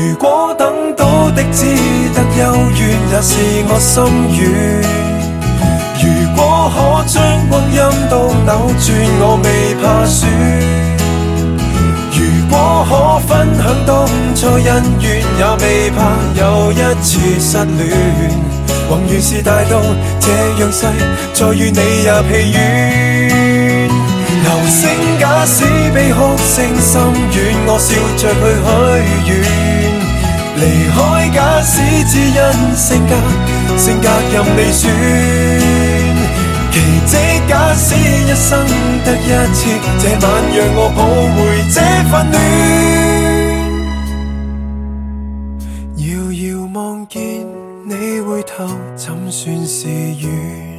如果等到的只得幽怨，也是我心願。如果可將光陰都扭轉，我未怕輸。如果可分享當初恩怨，也未怕又一次失戀。宏願是大到這樣細，再與你也疲軟。流星假使比哭聲深遠，我笑着去許願。離開假使只因性格任你選。奇蹟假使一生得一次，這晚讓我抱回這份戀。遙遙望見你回頭，怎算是緣？